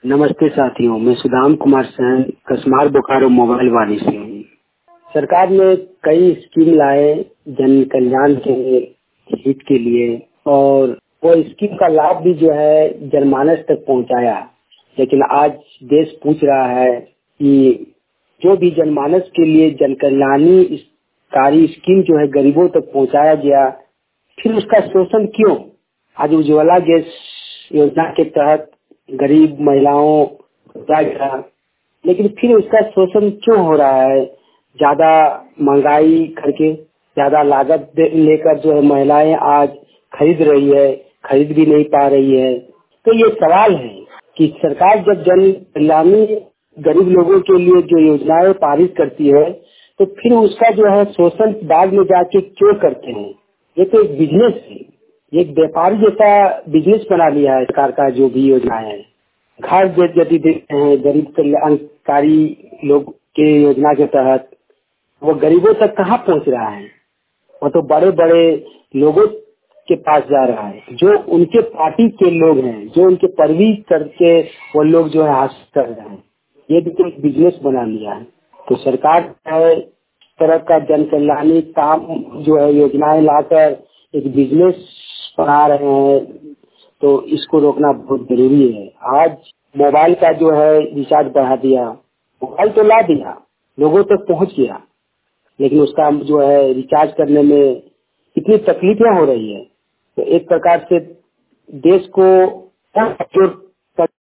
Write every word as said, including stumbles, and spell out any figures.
नमस्ते साथियों, मैं सुदाम कुमार सैन कसमार बोकारो मोबाइल वाली से हूँ। सरकार ने कई स्कीम लाए जन कल्याण के हित के लिए और वो स्कीम का लाभ भी जो है जनमानस तक पहुँचाया। लेकिन आज देश पूछ रहा है कि जो भी जनमानस के लिए जन कल्याणी कारी स्कीम जो है गरीबों तक पहुँचाया गया, फिर उसका शोषण क्यों? आज उज्ज्वला गैस योजना के तहत गरीब महिलाओं को दिया गया, लेकिन फिर उसका शोषण क्यों हो रहा है? ज्यादा महंगाई करके ज्यादा लागत लेकर जो है महिलाएं आज खरीद रही है, खरीद भी नहीं पा रही है। तो ये सवाल है कि सरकार जब जन कल्याणी गरीब लोगों के लिए जो योजनाएं पारित करती है, तो फिर उसका जो है शोषण बाद में जाके क्यों करते हैं? ये तो एक बिजनेस है, एक व्यापारी जैसा बिजनेस बना लिया है सरकार का। जो भी योजनाएं है, घास यदि देते हैं गरीब कल्याणकारी लोग के योजना के तहत, वो गरीबों तक कहाँ पहुँच रहा है? वो तो बड़े बड़े लोगों के पास जा रहा है, जो उनके पार्टी के लोग हैं, जो उनके परवी करके वो लोग जो है हासिल कर रहे हैं। ये भी तो एक बिजनेस बना लिया है। तो सरकार है तरह का जन कल्याणी काम जो है योजनाएं लाकर एक बिजनेस बना रहे हैं, तो इसको रोकना बहुत जरूरी है। आज मोबाइल का जो है रिचार्ज बढ़ा दिया, मोबाइल तो ला दिया, लोगों तक पहुंच गया, लेकिन उसका जो है रिचार्ज करने में कितनी तकलीफें हो रही है। तो एक प्रकार से देश को